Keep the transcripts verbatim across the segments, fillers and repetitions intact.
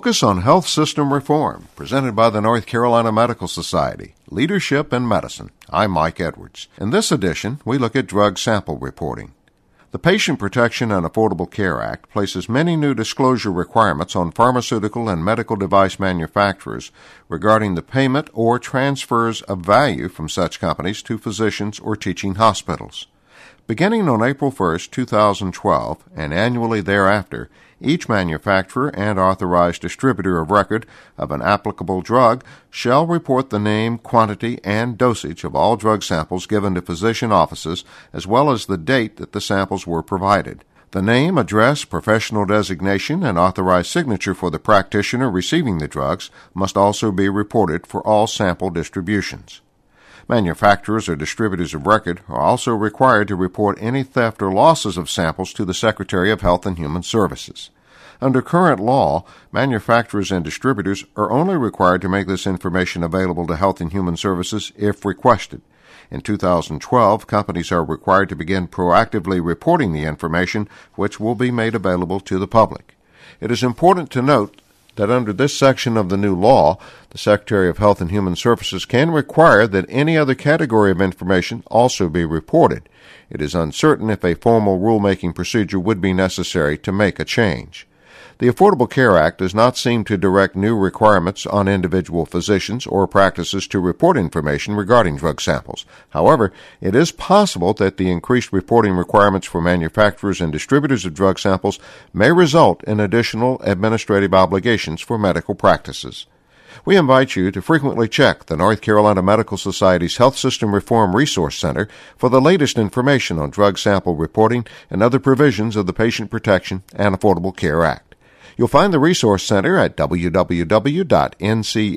Focus on Health System Reform, presented by the North Carolina Medical Society, Leadership in Medicine. I'm Mike Edwards. In this edition, we look at drug sample reporting. The Patient Protection and Affordable Care Act places many new disclosure requirements on pharmaceutical and medical device manufacturers regarding the payment or transfers of value from such companies to physicians or teaching hospitals. Beginning on April first, two thousand twelve, and annually thereafter, each manufacturer and authorized distributor of record of an applicable drug shall report the name, quantity, and dosage of all drug samples given to physician offices, as well as the date that the samples were provided. The name, address, professional designation, and authorized signature for the practitioner receiving the drugs must also be reported for all sample distributions. Manufacturers or distributors of record are also required to report any theft or losses of samples to the Secretary of Health and Human Services. Under current law, manufacturers and distributors are only required to make this information available to Health and Human Services if requested. In two thousand twelve, companies are required to begin proactively reporting the information, which will be made available to the public. It is important to note that under this section of the new law, the Secretary of Health and Human Services can require that any other category of information also be reported. It is uncertain if a formal rulemaking procedure would be necessary to make a change. The Affordable Care Act does not seem to direct new requirements on individual physicians or practices to report information regarding drug samples. However, it is possible that the increased reporting requirements for manufacturers and distributors of drug samples may result in additional administrative obligations for medical practices. We invite you to frequently check the North Carolina Medical Society's Health System Reform Resource Center for the latest information on drug sample reporting and other provisions of the Patient Protection and Affordable Care Act. You'll find the Resource Center at w w w dot n c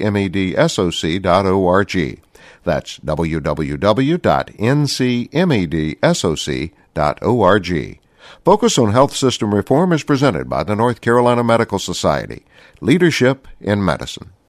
medsoc dot org. That's w w w dot n c medsoc dot org. Focus on Health System Reform is presented by the North Carolina Medical Society, Leadership in Medicine.